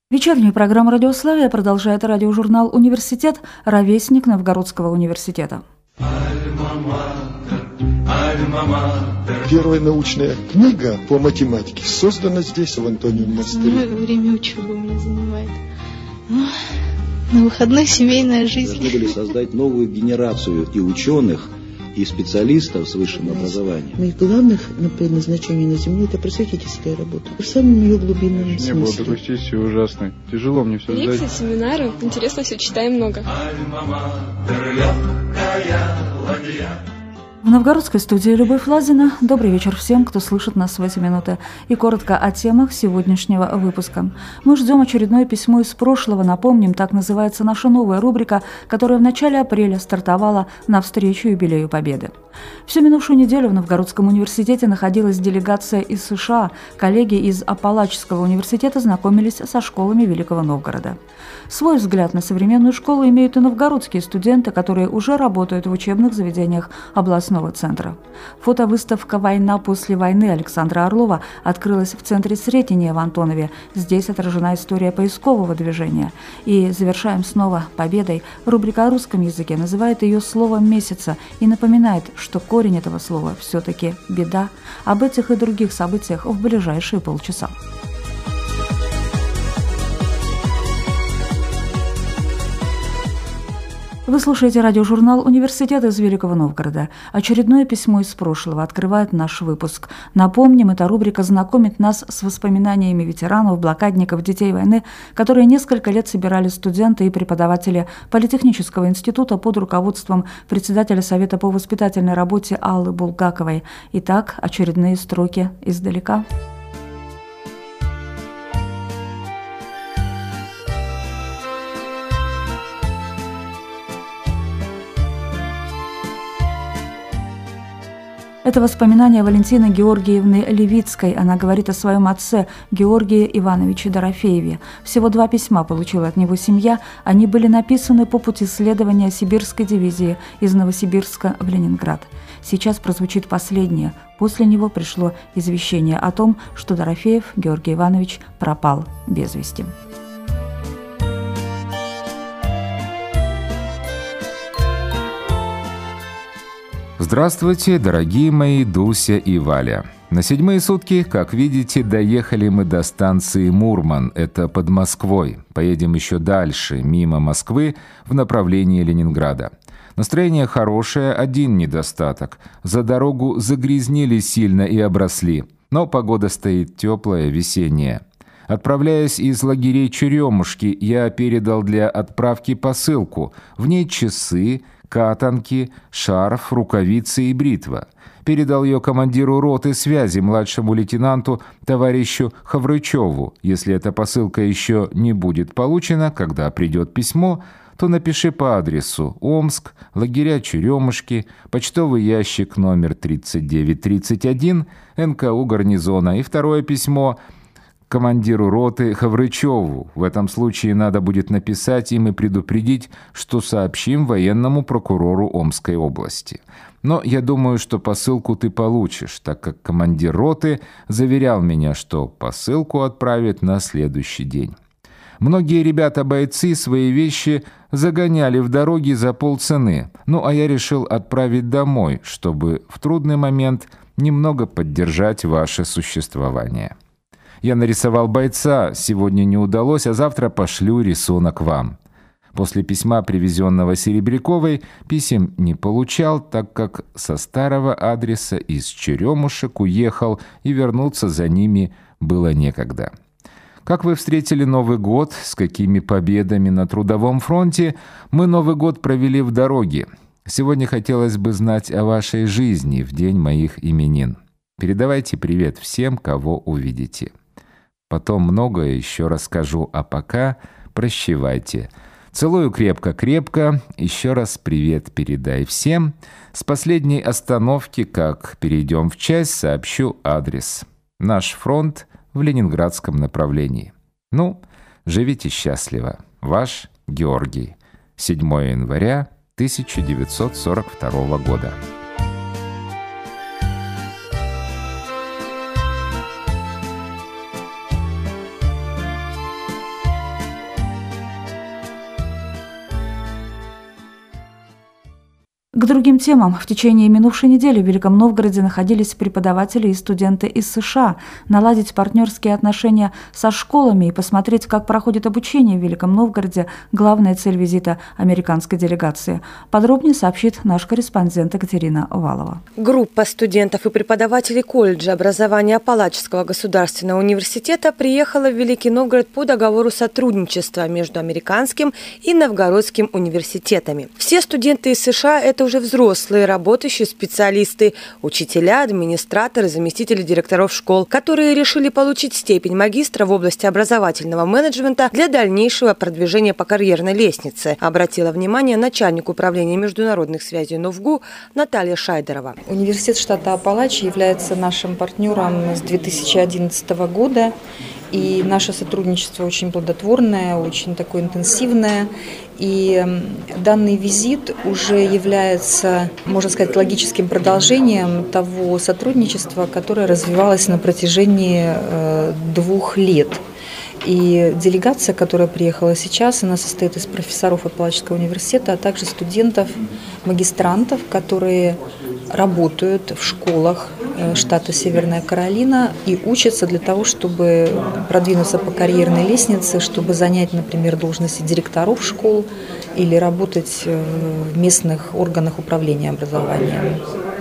Вечернюю программу «Радиославия» продолжает радиожурнал «Университет», ровесник Новгородского университета. Первая научная книга по математике создана здесь, в Антониевом монастыре. Время учебы у меня занимает. На выходных семейная жизнь. Должны были создать новую генерацию и ученых, и специалистов с высшим образованием. Моих главных предназначений на Земле – это просветительская работа. В самом ее глубинном смысле. Не было такой сессии ужасной. Тяжело мне все сдать. Лекции, семинары. Интересно все, читаем много. В новгородской студии Любовь Лазина. Добрый вечер всем, кто слышит нас в эти минуты. И коротко о темах сегодняшнего выпуска. Мы ждем очередное письмо из прошлого. Напомним, так называется наша новая рубрика, которая в начале апреля стартовала навстречу юбилею Победы. Всю минувшую неделю в Новгородском университете находилась делегация из США. Коллеги из Апалачского университета знакомились со школами Великого Новгорода. Свой взгляд на современную школу имеют и новгородские студенты, которые уже работают в учебных заведениях областного центра. Фотовыставка «Война после войны» Александра Орлова открылась в центре Сретения в Антонове. Здесь отражена история поискового движения. И завершаем снова победой. Рубрика о русском языке называет ее словом месяца и напоминает, что корень этого слова все-таки беда. Об этих и других событиях в ближайшие полчаса. Вы слушаете радиожурнал «Университет» из Великого Новгорода. Очередное письмо из прошлого открывает наш выпуск. Напомним, эта рубрика знакомит нас с воспоминаниями ветеранов, блокадников, детей войны, которые несколько лет собирали студенты и преподаватели Политехнического института под руководством председателя Совета по воспитательной работе Аллы Булгаковой. Итак, очередные строки издалека. Это воспоминания Валентины Георгиевны Левицкой. Она говорит о своем отце Георгии Ивановиче Дорофееве. Всего 2 письма получила от него семья. Они были написаны по пути следования сибирской дивизии из Новосибирска в Ленинград. Сейчас прозвучит последнее. После него пришло извещение о том, что Дорофеев Георгий Иванович пропал без вести. Здравствуйте, дорогие мои Дуся и Валя. На 7-е сутки, как видите, доехали мы до станции Мурман, это под Москвой. Поедем еще дальше, мимо Москвы, в направлении Ленинграда. Настроение хорошее, один недостаток. За дорогу загрязнили сильно и обросли. Но погода стоит теплая, весенняя. Отправляясь из лагерей Черемушки, я передал для отправки посылку. В ней часы, катанки, шарф, рукавицы и бритва. Передал ее командиру роты связи, младшему лейтенанту товарищу Хаврычеву. Если эта посылка еще не будет получена, когда придет письмо, то напиши по адресу Омск, лагеря Черемушки, почтовый ящик номер 3931, НКУ гарнизона. И второе письмо командиру роты Хаврычеву. В этом случае надо будет написать им и предупредить, что сообщим военному прокурору Омской области. Но я думаю, что посылку ты получишь, так как командир роты заверял меня, что посылку отправит на следующий день. Многие ребята-бойцы свои вещи загоняли в дороге за полцены, а я решил отправить домой, чтобы в трудный момент немного поддержать ваше существование. Я нарисовал бойца, сегодня не удалось, а завтра пошлю рисунок вам. После письма, привезенного Серебряковой, писем не получал, так как со старого адреса из Черемушек уехал, и вернуться за ними было некогда. Как вы встретили Новый год, с какими победами на Трудовом фронте? Мы Новый год провели в дороге. Сегодня хотелось бы знать о вашей жизни в день моих именин. Передавайте привет всем, кого увидите. Потом многое еще расскажу, а пока прощевайте. Целую крепко-крепко. Еще раз привет передай всем. С последней остановки, как перейдем в часть, сообщу адрес. Наш фронт в ленинградском направлении. Живите счастливо. Ваш Георгий. 7 января 1942 года. К другим темам. В течение минувшей недели в Великом Новгороде находились преподаватели и студенты из США. Наладить партнерские отношения со школами и посмотреть, как проходит обучение в Великом Новгороде – главная цель визита американской делегации. Подробнее сообщит наш корреспондент Екатерина Валова. Группа студентов и преподавателей колледжа образования Апалачского государственного университета приехала в Великий Новгород по договору сотрудничества между американским и новгородским университетами. Все студенты из США – это уже взрослые, работающие специалисты, учителя, администраторы, заместители директоров школ, которые решили получить степень магистра в области образовательного менеджмента для дальнейшего продвижения по карьерной лестнице, обратила внимание начальник управления международных связей НОВГУ Наталья Шайдерова. Университет штата Апалачи является нашим партнером с 2011 года. И наше сотрудничество очень плодотворное, очень такое интенсивное. И данный визит уже является, можно сказать, логическим продолжением того сотрудничества, которое развивалось на протяжении 2 лет. И делегация, которая приехала сейчас, она состоит из профессоров Апалачского университета, а также студентов, магистрантов, которые работают в школах штата Северная Каролина и учатся для того, чтобы продвинуться по карьерной лестнице, чтобы занять, например, должности директоров школ или работать в местных органах управления образованием.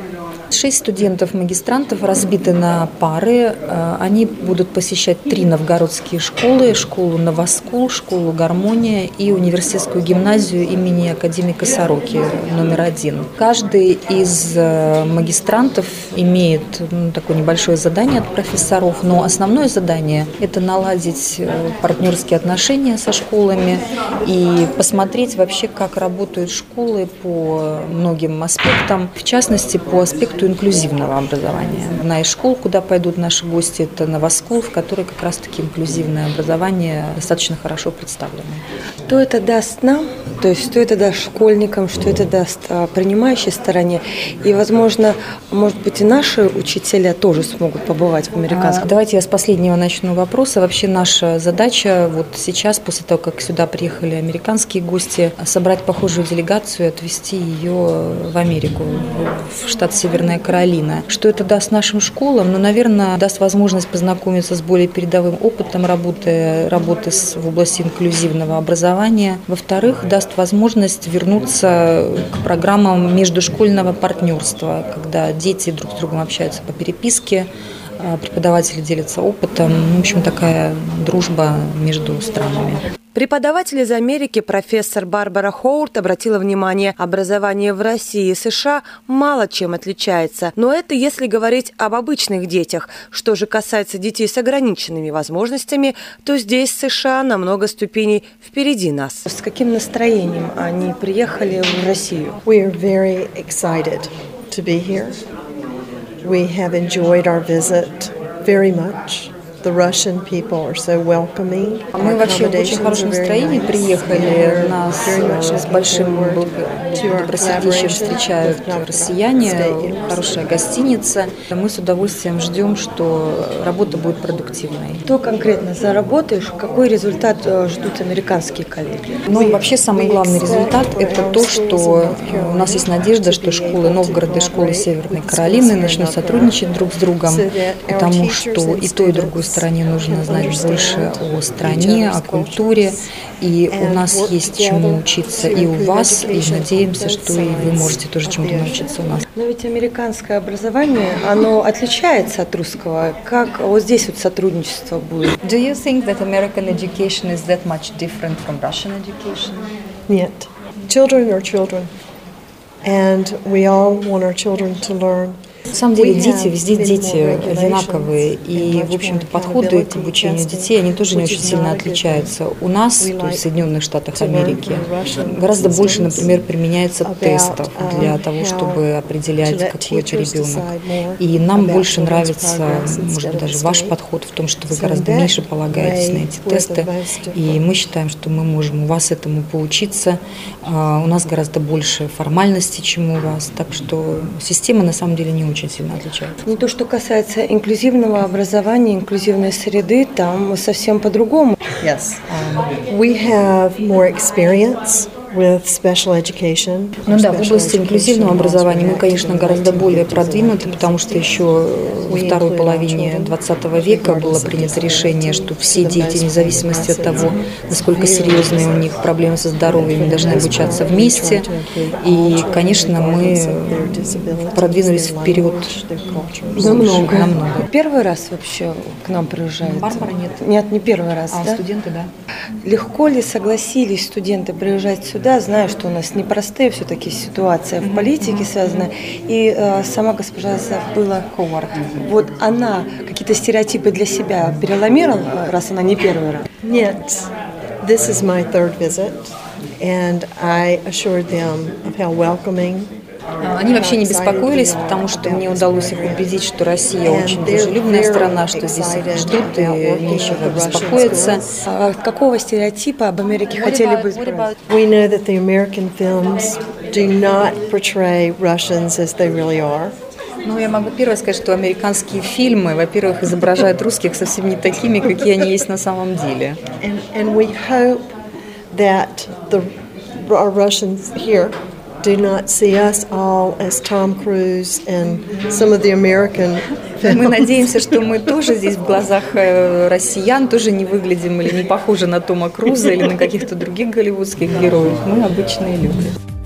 6 студентов-магистрантов разбиты на пары. Они будут посещать 3 новгородские школы: школу «Новоскул», школу «Гармония» и университетскую гимназию имени академика Сороки номер 1. Каждый из магистрантов имеет такое небольшое задание от профессоров, но основное задание – это наладить партнерские отношения со школами и посмотреть вообще, как работают школы по многим аспектам, в частности, по аспекту инклюзивного образования. Одна из школ, куда пойдут наши гости, это Новоскул, в которой как раз-таки инклюзивное образование достаточно хорошо представлено. Что это даст нам, то есть что это даст школьникам, что это даст принимающей стороне? И, возможно, может быть, и наши учителя тоже смогут побывать в американском? Давайте я с последнего начну вопроса. Вообще наша задача вот сейчас, после того, как сюда приехали американские гости, собрать похожую делегацию и отвезти ее в Америку, в штат Северная Каролина. Что это даст нашим школам? Ну, наверное, даст возможность познакомиться с более передовым опытом работы в области инклюзивного образования. Во-вторых, даст возможность вернуться к программам междушкольного партнерства, когда дети друг с другом общаются по переписке, преподаватели делятся опытом. В общем, такая дружба между странами. Преподаватель из Америки, профессор Барбара Хоурт, обратила внимание, образование в России и США мало чем отличается. Но это если говорить об обычных детях. Что же касается детей с ограниченными возможностями, то здесь США на много ступеней впереди нас. С каким настроением они приехали в Россию? We are very excited to be here. We have enjoyed our visit very much. The Russian people are so welcoming. Мы вообще в очень хорошем настроении приехали. Нас с большим добросердечием встречают россияне, хорошая гостиница. Мы с удовольствием ждем, что работа будет продуктивной. Что конкретно заработаешь? Какой результат ждут американские коллеги? Ну, вообще самый главный результат – это то, что у нас есть надежда, что школы Новгорода и школы Северной Каролины начнут сотрудничать друг с другом, потому что и той, и другой стороне нужно знать больше о стране, о культуре. И у нас есть чему учиться и у вас, и надеемся, что и вы можете тоже чему-то научиться у нас. Но ведь американское образование, оно отличается от русского. Как вот здесь вот сотрудничество будет? Do you think that American education is that much different from Russian education? Нет. Children are children. And we all want our children to learn. На самом деле везде дети одинаковые, и, в общем-то, подходы к обучению детей, они тоже не очень сильно отличаются. У нас, то есть в Соединенных Штатах Америки, гораздо больше, например, применяется тестов для того, чтобы определять, какой это ребенок. И нам больше нравится, может быть, даже ваш подход в том, что вы гораздо меньше полагаетесь на эти тесты, и мы считаем, что мы можем у вас этому поучиться. У нас гораздо больше формальностей, чем у вас, так что система, на самом деле, не очень сильно отличается. Ну, то, что касается инклюзивного образования, инклюзивной среды, там совсем по-другому. Yes. We have more experience with special education. Ну да, в области инклюзивного образования мы, конечно, гораздо более продвинуты, потому что еще во второй половине 20 века было принято решение, что все дети, вне зависимости от того, насколько серьезные у них проблемы со здоровьем, должны обучаться вместе. И, конечно, мы продвинулись вперед намного. Первый раз вообще к нам приезжают? Барбара нет. Нет, не первый раз, да? Студенты, да. Легко ли согласились студенты приезжать сюда, зная, что у нас непростые все-таки ситуация в политике связана, и сама госпожа забыла Ховард. Вот она какие-то стереотипы для себя переломила, раз она не первый раз? Нет. This is my third visit, and I assured them of how welcoming. Они вообще не беспокоились, потому что мне удалось их убедить, что Россия очень дружелюбная страна, что здесь ждут и нечего беспокоиться. Какого стереотипа об Америке хотели бы избавиться? We know that the American films do not portray Russians as they really are. Ну, я могу первое сказать, что американские фильмы, во-первых, изображают русских совсем не такими, какие они есть на самом деле. And we hope that our Russians here do not see us all as Tom Cruise and some of the American films. Мы надеемся, что мы тоже здесь в глазах россиян тоже не выглядим или не похожи на Тома Круза или на каких-то других голливудских героев. Мы обычные люди.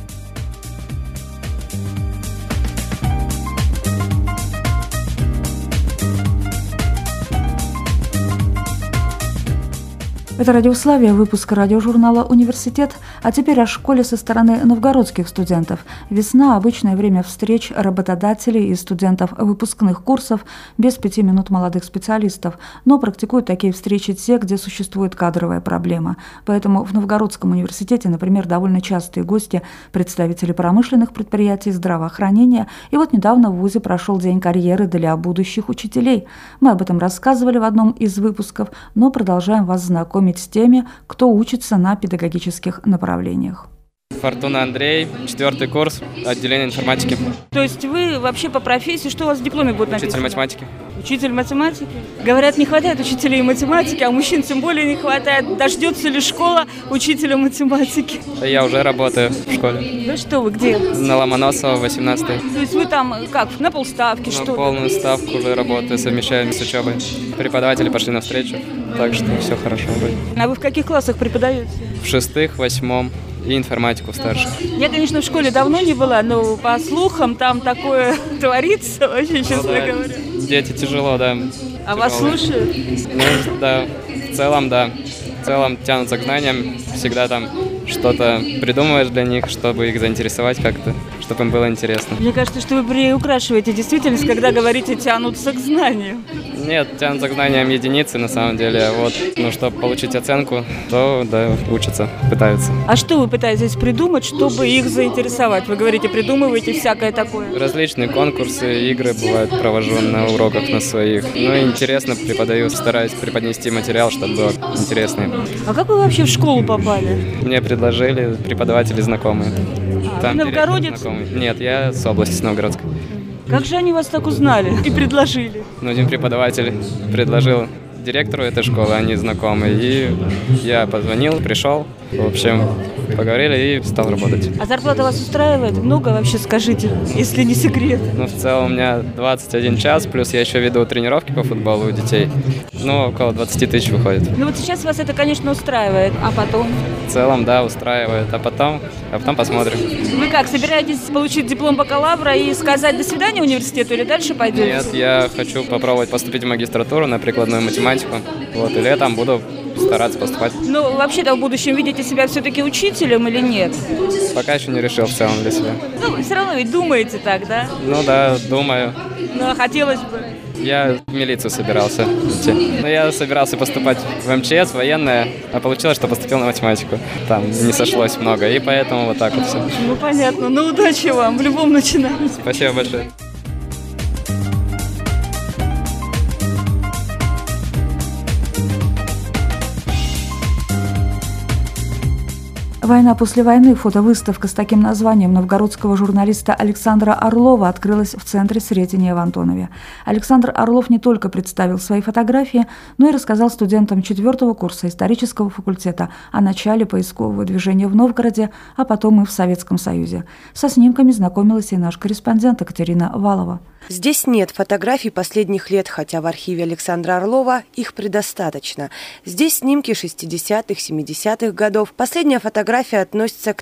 Это «Радиославия», выпуск радиожурнала «Университет». А теперь о школе со стороны новгородских студентов. Весна – обычное время встреч работодателей и студентов выпускных курсов без 5 минут молодых специалистов. Но практикуют такие встречи те, где существует кадровая проблема. Поэтому в Новгородском университете, например, довольно частые гости – представители промышленных предприятий, здравоохранения. И вот недавно в ВУЗе прошел день карьеры для будущих учителей. Мы об этом рассказывали в одном из выпусков, но продолжаем вас знакомить с теми, кто учится на педагогических направлениях. Фортуна Андрей, 4-й курс, отделение информатики. То есть вы вообще по профессии, что у вас в дипломе будет написано? Учитель математики. Учитель математики? Говорят, не хватает учителей математики, а мужчин тем более не хватает. Дождется ли школа учителя математики? Я уже работаю в школе. Да что вы, где? На Ломоносова, 18-й. То есть вы там как, на полставки, что ли? На полную ставку уже работаю, совмещаем с учебой. Преподаватели пошли навстречу, так что все хорошо будет. А вы в каких классах преподаете? В 6-х, 8-м. И информатику старших. Я, конечно, в школе давно не была, но по слухам там такое творится, вообще, честно говоря. Дети тяжело, да. А вас слушают? Ну, да, в целом, да. В целом тянутся к знаниям, всегда там что-то придумываешь для них, чтобы их заинтересовать как-то, чтобы им было интересно. Мне кажется, что вы приукрашиваете действительность, когда говорите «тянутся к знанию». Нет, тянутся к знаниям единицы на самом деле. Вот, ну, чтобы получить оценку, то да, учатся, пытаются. А что вы пытаетесь придумать, чтобы их заинтересовать? Вы говорите, придумываете всякое такое? Различные конкурсы, игры бывают, провожу на уроках на своих. Ну, интересно преподаю, стараюсь преподнести материал, чтобы было интересный. А как вы вообще в школу попали? Мне предложили преподаватели знакомые. Там новгородец? Знакомые. Нет, я с области, с Новгородской. Как же они вас так узнали и предложили? Ну, один преподаватель предложил директору этой школы, они знакомые, и я позвонил, пришел, в общем, поговорили и стал работать. А зарплата вас устраивает? Много вообще, скажите, если не секрет? Ну, в целом у меня 21 час, плюс я еще веду тренировки по футболу у детей. Ну, около 20 тысяч выходит. Ну, вот сейчас вас это, конечно, устраивает, а потом? В целом, да, устраивает, а потом посмотрим. Вы как, собираетесь получить диплом бакалавра и сказать «до свидания» университету или дальше пойдете? Нет, я хочу попробовать поступить в магистратуру на прикладную математику. Вот, и летом буду стараться поступать. Ну, вообще-то в будущем видите себя все-таки учителем или нет? Пока еще не решил в целом для себя. Ну, все равно ведь думаете так, да? Ну да, думаю. Ну, а хотелось бы. Я в милицию собирался идти. Но я собирался поступать в МЧС, военное, а получилось, что поступил на математику. Там не сошлось много, и поэтому вот так вот все. Ну, понятно. Ну, удачи вам в любом начинании. Спасибо большое. «Война после войны» – фотовыставка с таким названием новгородского журналиста Александра Орлова открылась в Центре Сретения в Антонове. Александр Орлов не только представил свои фотографии, но и рассказал студентам 4-го курса исторического факультета о начале поискового движения в Новгороде, а потом и в Советском Союзе. Со снимками знакомилась и наш корреспондент Екатерина Валова. Здесь нет фотографий последних лет, хотя в архиве Александра Орлова их предостаточно. Здесь снимки 60-х, 70-х годов. Последняя фотография относится к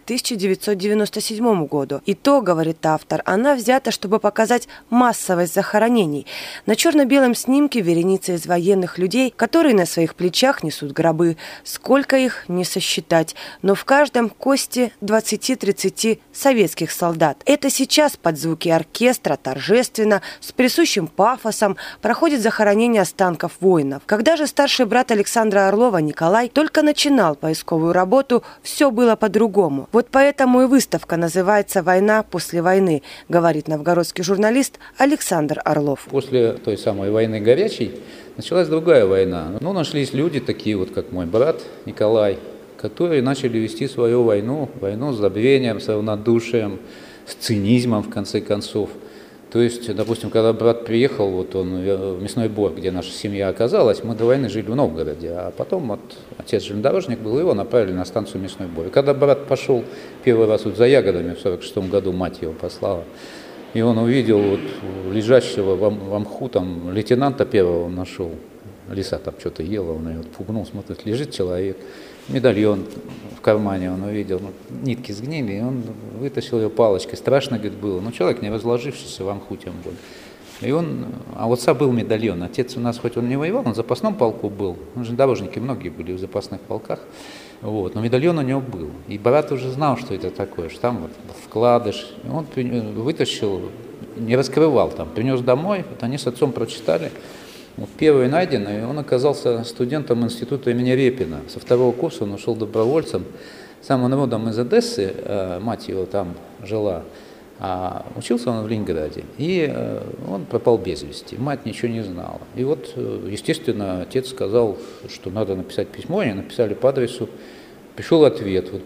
1997 году. И то, говорит автор, она взята, чтобы показать массовость захоронений. На черно-белом снимке вереница из военных людей, которые на своих плечах несут гробы. Сколько их, не сосчитать. Но в каждом кости 20-30 советских солдат. Это сейчас под звуки оркестра торжественно, с присущим пафосом проходит захоронение останков воинов. Когда же старший брат Александра Орлова Николай только начинал поисковую работу, все было по-другому. Вот поэтому и выставка называется «Война после войны», говорит новгородский журналист Александр Орлов. После той самой войны горячей началась другая война. Но нашлись люди, такие вот, как мой брат Николай, которые начали вести свою войну с забвением, с равнодушием, с цинизмом, в конце концов. То есть, допустим, когда брат приехал, вот он в Мясной Бор, где наша семья оказалась, мы до войны жили в Новгороде, а потом вот отец железнодорожник был, его направили на станцию Мясной Бор. И когда брат пошел первый раз вот за ягодами, в 1946 году мать его послала, и он увидел вот лежащего в мху, там, лейтенанта первого он нашел, лиса там что-то ела, он ее пугнул, смотрит, лежит человек, медальон в кармане он увидел, нитки сгнили, и он вытащил ее палочкой. Страшно, говорит, было. Но человек, не разложившийся в мху тем более. И он, а у отца был медальон. Отец у нас, хоть он не воевал, он в запасном полку был. Железнодорожники многие были в запасных полках. Вот, но медальон у него был. И брат уже знал, что это такое, что там вот вкладыш. И он вытащил, не раскрывал там, принес домой, вот они с отцом прочитали. Вот первый найденный, он оказался студентом института имени Репина. Со 2-го курса он ушел добровольцем. Сам он родом из Одессы, мать его там жила, а учился он в Ленинграде. И он пропал без вести, мать ничего не знала. И вот, естественно, отец сказал, что надо написать письмо, они написали по адресу. Пришел ответ, вот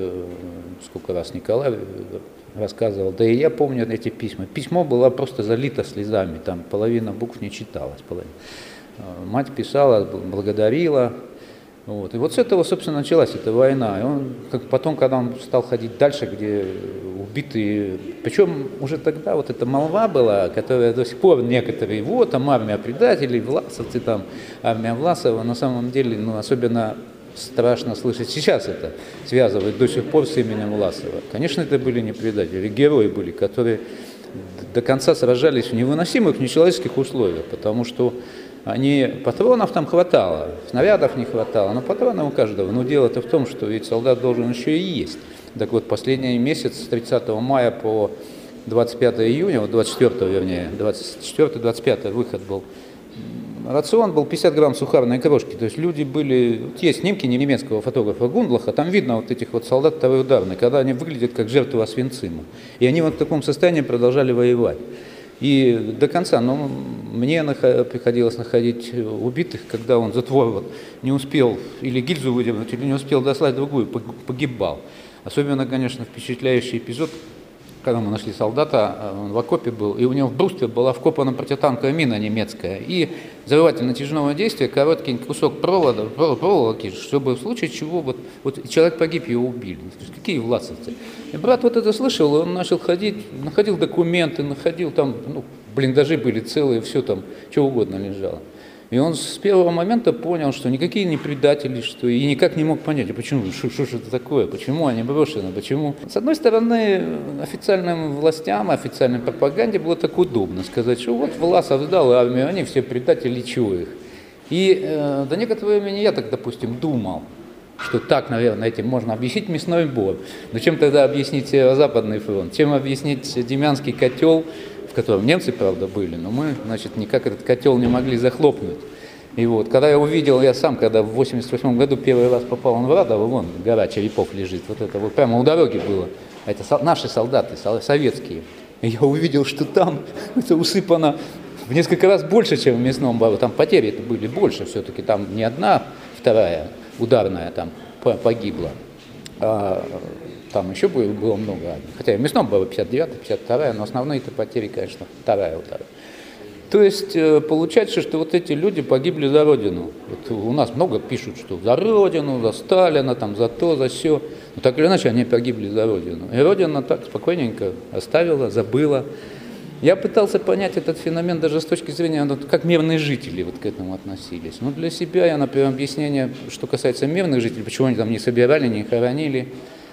сколько раз Николай рассказывал, да и я помню эти письма. Письмо было просто залито слезами, там половина букв не читалась. Мать писала, благодарила. Вот. И вот с этого, собственно, началась эта война. И он, потом, когда он стал ходить дальше, где убитые, причем уже тогда вот эта молва была, которая до сих пор некоторые, вот там армия предателей, власовцы, там армия Власова, на самом деле, ну, особенно страшно слышать сейчас это, связывать до сих пор с именем Власова. Конечно, это были не предатели, герои были, которые до конца сражались в невыносимых нечеловеческих условиях, потому что патронов там хватало, снарядов не хватало, но патронов у каждого. Но дело-то в том, что ведь солдат должен еще и есть. Так вот, последний месяц с 30 мая по 25 июня, вот 24 вернее, 24-25 выход был, рацион был 50 грамм сухарной крошки, то есть люди были, вот есть снимки немецкого фотографа Гундлаха, там видно вот этих вот солдат второй ударной, когда они выглядят как жертвы Освенцима, и они вот в таком состоянии продолжали воевать. И до конца, но мне приходилось находить убитых, когда он затвор вот не успел или гильзу выдернуть, или не успел дослать другую, погибал. Особенно, конечно, впечатляющий эпизод, когда мы нашли солдата, он в окопе был, и у него в бруствере была вкопана противотанковая мина немецкая, и взрывательно-натяжного действия, короткий кусок проволоки, чтобы в случае чего вот человек погиб, его убили. Какие власовцы? И брат вот это слышал, и он начал ходить, находил документы, находил там, блиндажи были целые, все там, что угодно лежало. И он с первого момента понял, что никакие не предатели, что и никак не мог понять, а почему, что же это такое, почему они брошены, почему. С одной стороны, официальным властям, официальной пропаганде было так удобно сказать, что вот Власов сдал армию, они все предатели, чего их. И до некоторого времени я так, допустим, думал, что так, наверное, этим можно объяснить Мясной Бор. Но чем тогда объяснить Северо-Западный фронт? Чем объяснить Демянский котел, в котором немцы, правда, были, но мы, значит, никак этот котел не могли захлопнуть. И вот, когда я увидел, я сам, когда в 88 году первый раз попал в Радово, вон гора Черепов лежит, вот это вот прямо у дороги было, это наши солдаты, советские. И я увидел, что там это усыпано в несколько раз больше, чем в Мясном Бору, там потери были больше все-таки, там не одна, вторая ударная там погибла. А там еще было много армий. Хотя и в мясном было 59-я, 52-я, но основные-то потери, конечно, вторая удара. То есть получается, что вот эти люди погибли за Родину. Вот у нас много пишут, что за Родину, за Сталина, там, за то, за сё. Но так или иначе они погибли за Родину. И Родина так спокойненько оставила, забыла. Я пытался понять этот феномен даже с точки зрения, как мирные жители вот к этому относились. Но для себя я, например, объяснение, что касается мирных жителей, почему они там не собирали, не хоронили.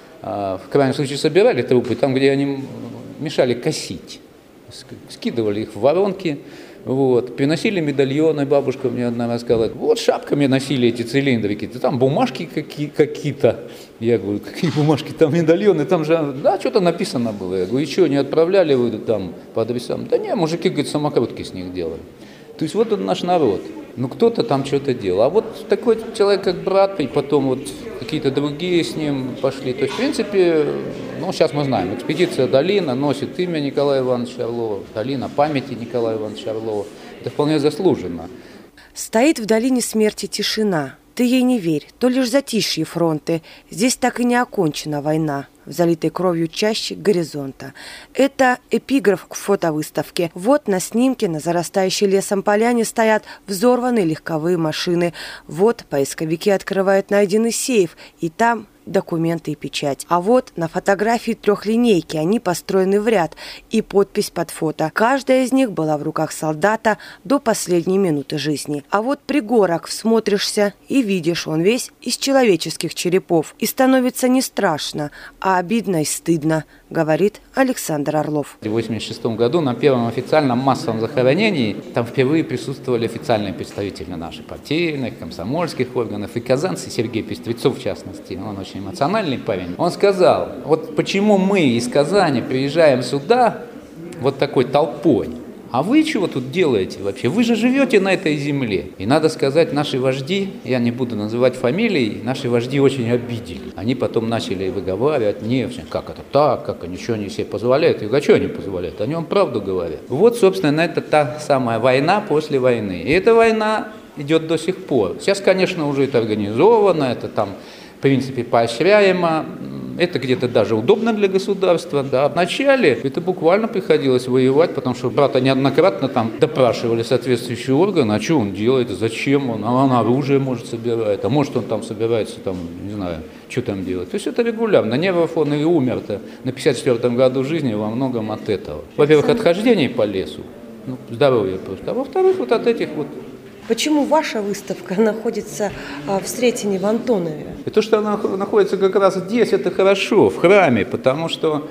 В крайнем случае собирали трупы там, где они мешали косить. Скидывали их в воронки. Вот. Приносили медальоны, бабушка мне одна рассказала, вот шапками носили эти цилиндрики, там бумажки какие-то. Я говорю, какие бумажки, там медальоны, там же, да, что-то написано было. Я говорю, и что, не отправляли вы там по адресам? Да не, мужики, говорит, самокрутки с них делали. То есть вот он наш народ. Ну кто-то там что-то делал. А вот такой человек, как брат, и потом вот какие-то другие с ним пошли. То есть, в принципе, ну сейчас мы знаем, экспедиция «Долина» носит имя Николая Ивановича Орлова, «Долина» памяти Николая Ивановича Орлова. Это вполне заслуженно. Стоит в долине смерти тишина. Ты ей не верь, то лишь затишье фронты. Здесь так и не окончена война. В залитой кровью чаще горизонта. Это эпиграф к фотовыставке. Вот на снимке на зарастающей лесом поляне стоят взорванные легковые машины. Вот поисковики открывают найденный сейф, и там документы и печать. А вот на фотографии трехлинейки, они построены в ряд, и подпись под фото. Каждая из них была в руках солдата до последней минуты жизни. А вот пригорок, всмотришься и видишь, он весь из человеческих черепов. И становится не страшно, а обидно и стыдно, говорит Александр Орлов. В 1986 году на первом официальном массовом захоронении там впервые присутствовали официальные представители наших партийных, комсомольских органов, и казанцы, Сергей Пестрецов в частности, он очень эмоциональный парень. Он сказал, вот почему мы из Казани приезжаем сюда вот такой толпой, а вы чего тут делаете вообще? Вы же живете на этой земле. И надо сказать, наши вожди, я не буду называть фамилии, наши вожди очень обидели. Они потом начали выговаривать, нет, как это так, как они что они себе позволяют? Я говорю, а что они позволяют? Они вам правду говорят. Вот, собственно, это та самая война после войны. И эта война идет до сих пор. Сейчас, конечно, уже это организовано, это там, в принципе, поощряемо. Это где-то даже удобно для государства. Да. Вначале это буквально приходилось воевать, потому что брата неоднократно там допрашивали соответствующие органы, а что он делает, зачем он, а он оружие может собирает, а может он там собирается, там, не знаю, что там делать. То есть это регулярно. Нервов он и умер-то на 54-м году жизни во многом от этого. Во-первых, от хождений по лесу, ну, здоровье просто, а во-вторых, вот от этих вот. Почему ваша выставка находится в Сретене, в Антонове? И то, что она находится как раз здесь, это хорошо, в храме, потому что,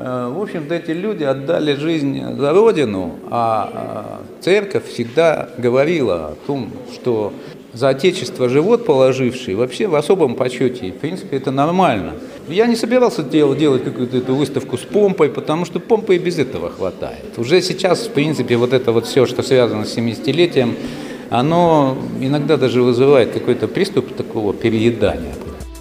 в общем-то, эти люди отдали жизнь за Родину, а церковь всегда говорила о том, что за Отечество живот положивший вообще в особом почете, и, в принципе, это нормально. Я не собирался делать какую-то эту выставку с помпой, потому что помпы и без этого хватает. Уже сейчас, в принципе, вот это вот все, что связано с 70-летием, оно иногда даже вызывает какой-то приступ такого переедания.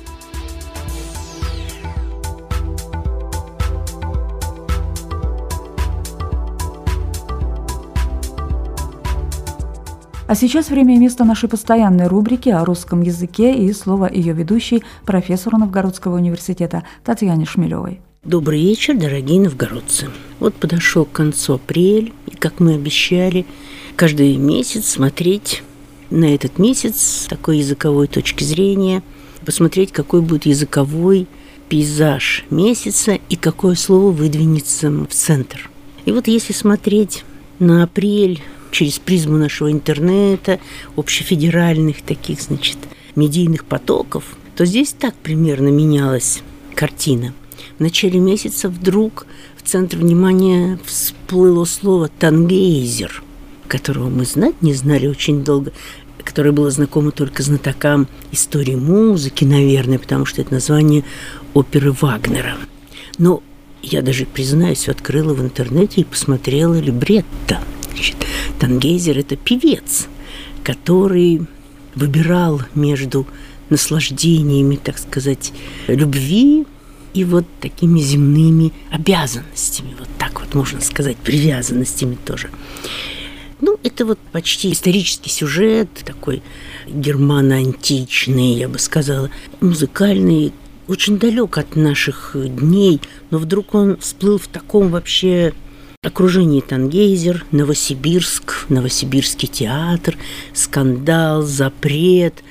А сейчас время и место нашей постоянной рубрики о русском языке и слово ее ведущей, профессору Новгородского университета Татьяне Шмелевой. Добрый вечер, дорогие новгородцы. Вот подошел к концу апрель, и, как мы обещали, каждый месяц смотреть на этот месяц с такой языковой точки зрения, посмотреть, какой будет языковой пейзаж месяца и какое слово выдвинется в центр. И вот если смотреть на апрель через призму нашего интернета, общефедеральных таких, медийных потоков, то здесь так примерно менялась картина. В начале месяца вдруг в центр внимания всплыло слово «тангейзер», которого мы знать не знали очень долго, которое было знакомо только знатокам истории музыки, наверное, потому что это название оперы Вагнера. Но я даже, признаюсь, открыла в интернете и посмотрела либретто. Тангейзер – это певец, который выбирал между наслаждениями, так сказать, любви и вот такими земными обязанностями, вот так вот можно сказать, привязанностями тоже. Ну, это вот почти исторический сюжет, такой германо-античный, я бы сказала, музыкальный, очень далек от наших дней, но вдруг он всплыл в таком вообще окружении: Тангейзер, Новосибирск, Новосибирский театр, скандал, запрет,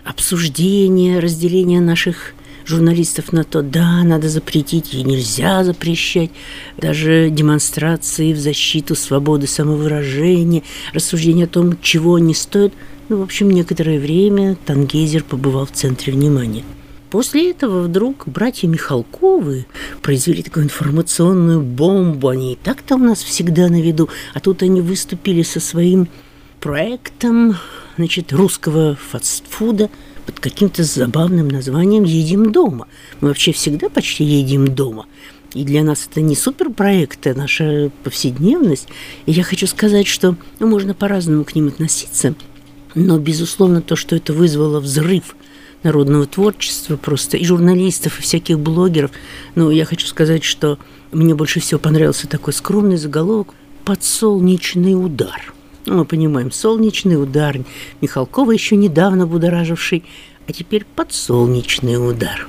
обсуждение, разделение наших журналистов на то, да, надо запретить и нельзя запрещать, даже демонстрации в защиту свободы самовыражения, рассуждения о том, чего не стоит. В общем, некоторое время Тангейзер побывал в центре внимания. После этого вдруг братья Михалковы произвели такую информационную бомбу. Они и так-то у нас всегда на виду, а тут они выступили со своим проектом, русского фастфуда под каким-то забавным названием «Едим дома». Мы вообще всегда почти едим дома. И для нас это не суперпроект, а наша повседневность. И я хочу сказать, что можно по-разному к ним относиться, но, безусловно, то, что это вызвало взрыв народного творчества просто, и журналистов, и всяких блогеров. Я хочу сказать, что мне больше всего понравился такой скромный заголовок «Подсолнечный удар». Мы понимаем, солнечный удар, Михалкова еще недавно будораживший, а теперь подсолнечный удар.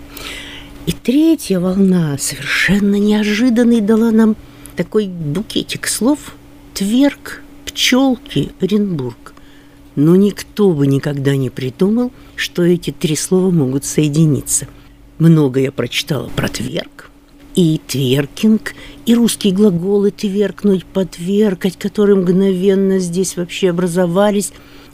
И третья волна совершенно неожиданной дала нам такой букетик слов: тверк, пчелки, Оренбург. Но никто бы никогда не придумал, что эти три слова могут соединиться. Много я прочитала про тверк, и тверкинг, и русские глаголы «тверкнуть», «потверкать», которые мгновенно здесь вообще образовались.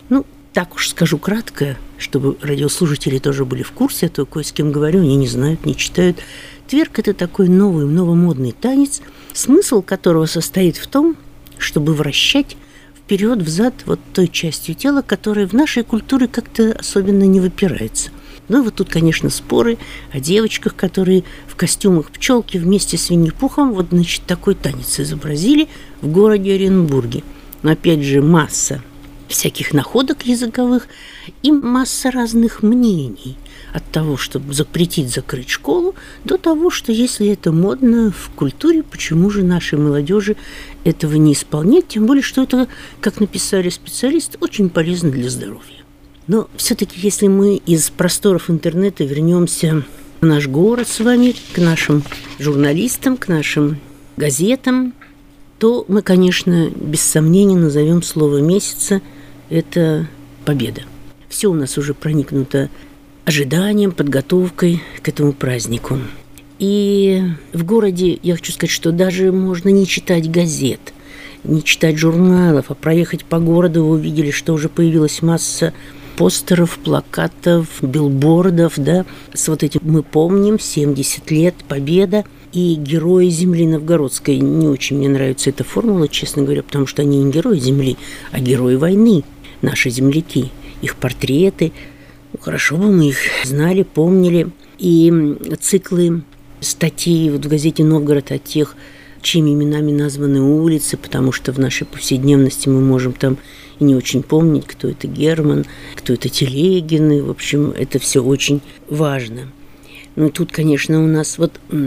Так уж скажу кратко, чтобы радиослушатели тоже были в курсе, а то кое с кем говорю, они не знают, не читают. Тверк – это такой новый, новомодный танец, смысл которого состоит в том, чтобы вращать вперед-взад вот той частью тела, которая в нашей культуре как-то особенно не выпирается. Вот тут, конечно, споры о девочках, которые в костюмах пчелки вместе с Винни-Пухом такой танец изобразили в городе Оренбурге. Но опять же масса всяких находок языковых и масса разных мнений. От того, чтобы запретить закрыть школу, до того, что если это модно в культуре, почему же нашей молодежи этого не исполнять? Тем более, что это, как написали специалисты, очень полезно для здоровья. Но все-таки, если мы из просторов интернета вернемся в наш город с вами, к нашим журналистам, к нашим газетам, то мы, конечно, без сомнения назовем слово месяца – это победа. Все у нас уже проникнуто ожиданием, подготовкой к этому празднику. И в городе, я хочу сказать, что даже можно не читать газет, не читать журналов, а проехать по городу, вы увидели, что уже появилась масса постеров, плакатов, билбордов, с этим «Мы помним», 70 лет, победа. И герои земли новгородской. Не очень мне нравится эта формула, честно говоря, потому что они не герои земли, а герои войны, наши земляки, их портреты. Хорошо бы мы их знали, помнили. И циклы статей в газете «Новгород» о тех, чьими именами названы улицы, потому что в нашей повседневности мы можем там и не очень помнить, кто это Герман, кто это Телегин. В общем, это все очень важно. Тут, конечно, у нас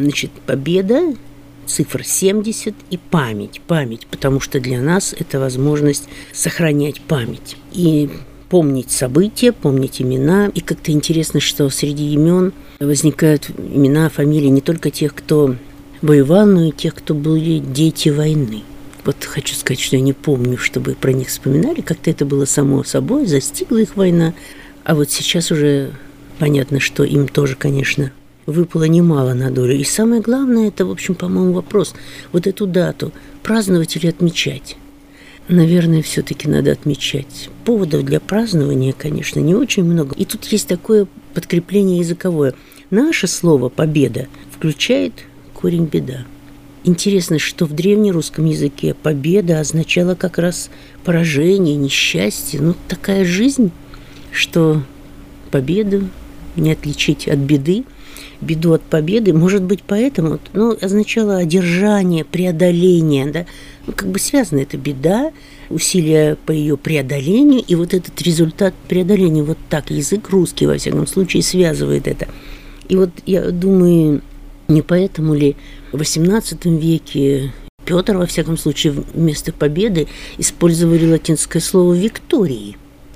победа, цифра 70 и память, потому что для нас это возможность сохранять память и помнить события, помнить имена. И как-то интересно, что среди имен возникают имена, фамилии не только тех, кто воевал, но и тех, кто были дети войны. Хочу сказать, что я не помню, чтобы про них вспоминали, как-то это было само собой, застигла их война. А сейчас уже понятно, что им тоже, конечно, выпало немало на долю. И самое главное, это, в общем, по-моему, вопрос. Эту дату праздновать или отмечать? Наверное, все-таки надо отмечать. Поводов для празднования, конечно, не очень много. И тут есть такое подкрепление языковое. Наше слово «победа» включает корень «беда». Интересно, что в древнерусском языке победа означала как раз поражение, несчастье. Такая жизнь, что победу не отличить от беды, беду от победы. Может быть, поэтому означало одержание, преодоление. Связана эта беда, усилия по ее преодолению, и этот результат преодоления. Так язык русский, во всяком случае, связывает это. И я думаю, не поэтому ли в XVIII веке Петр, во всяком случае, вместо победы использовали латинское слово «виктории».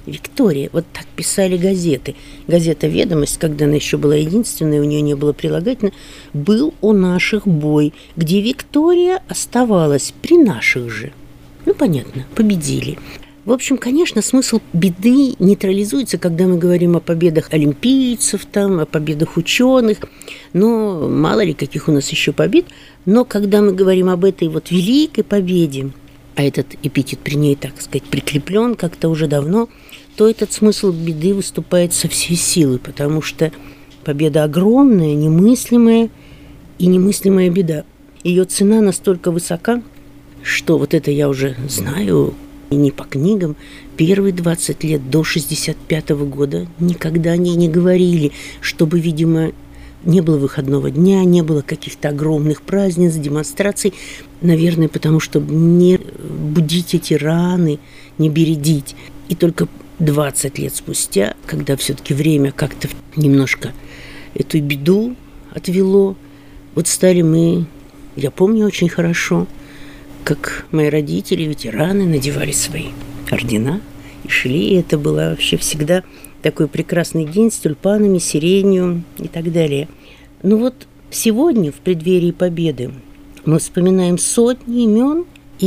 Виктория. Вот так писали газеты. Газета «Ведомость», когда она еще была единственной, у нее не было прилагательного, был у наших бой, где Виктория оставалась при наших же. Ну, понятно, победили. В общем, конечно, смысл беды нейтрализуется, когда мы говорим о победах олимпийцев, там, о победах ученых, но мало ли каких у нас еще побед. Но когда мы говорим об этой вот великой победе, а этот эпитет при ней, так сказать, прикреплен как-то уже давно, то этот смысл беды выступает со всей силы, потому что победа огромная, немыслимая и немыслимая беда. Ее цена настолько высока, что вот это я уже знаю, и не по книгам, первые 20 лет до 65-го года никогда о ней не говорили, чтобы, видимо, не было выходного дня, не было каких-то огромных праздниц, демонстраций, наверное, потому что не будить эти раны, не бередить. И только 20 лет спустя, когда все-таки время как-то немножко эту беду отвело, вот стали мы, я помню очень хорошо, как мои родители, ветераны, надевали свои ордена и шли. И это было вообще всегда такой прекрасный день с тюльпанами, сиренью и так далее. Ну вот сегодня, в преддверии Победы, мы вспоминаем сотни имен,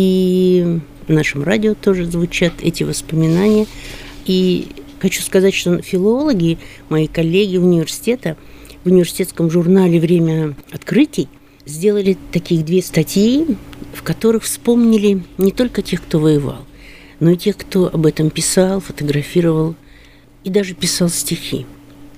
и в нашем радио тоже звучат эти воспоминания. И хочу сказать, что филологи, мои коллеги университета, в университетском журнале «Время открытий» сделали таких 2 статьи, в которых вспомнили не только тех, кто воевал, но и тех, кто об этом писал, фотографировал и даже писал стихи.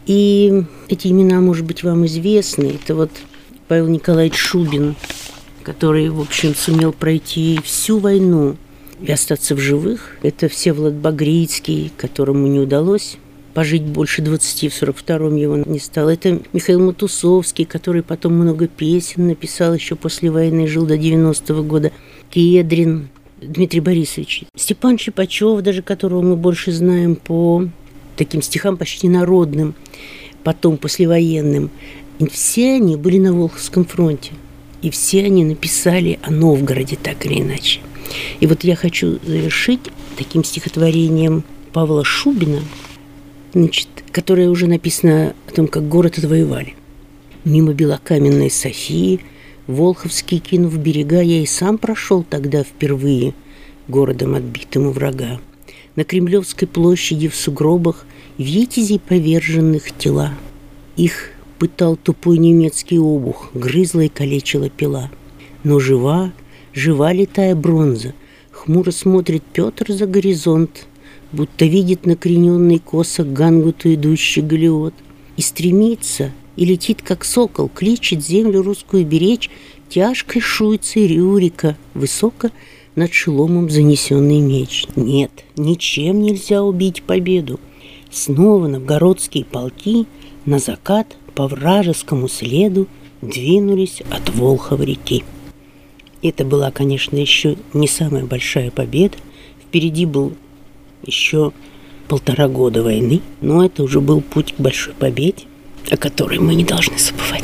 И эти имена, может быть, вам известны. Это вот Павел Николаевич Шубин, который, в общем, сумел пройти всю войну и остаться в живых. Это Всеволод Багрицкий, которому не удалось пожить больше 20, в 42-м его не стало. Это Михаил Матусовский, который потом много песен написал еще после войны, жил до 90-го года. Кедрин, Дмитрий Борисович. Степан Шипачев, даже которого мы больше знаем по таким стихам почти народным, потом послевоенным. И все они были на Волховском фронте. И все они написали о Новгороде так или иначе. И вот я хочу завершить таким стихотворением Павла Шубина, значит, которое уже написано о том, как город отвоевали. Мимо белокаменной Софии, Волховский кинув берега, я и сам прошел тогда впервые городом, отбитым у врага. На Кремлевской площади в сугробах витязей поверженных тела. Их пытал тупой немецкий обух, грызла и калечила пила. Но жива летая бронза, хмуро смотрит Петр за горизонт, будто видит накрененный косо к Гангуту идущий галеот. И стремится, и летит, как сокол, кличет землю русскую беречь тяжкой шуйцей Рюрика, высоко над шеломом занесенный меч. Нет, ничем нельзя убить победу. Снова новгородские полки на закат по вражескому следу двинулись от Волхова реки. Это была, конечно, еще не самая большая победа. Впереди был еще 1,5 года войны, но это уже был путь к большой победе, о которой мы не должны забывать.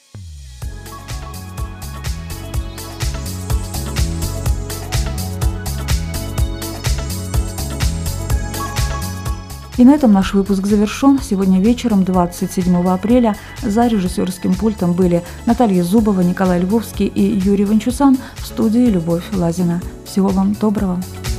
И на этом наш выпуск завершен. Сегодня вечером, 27 апреля, за режиссерским пультом были Наталья Зубова, Николай Львовский и Юрий Ванчусан, в студии Любовь Лазина. Всего вам доброго.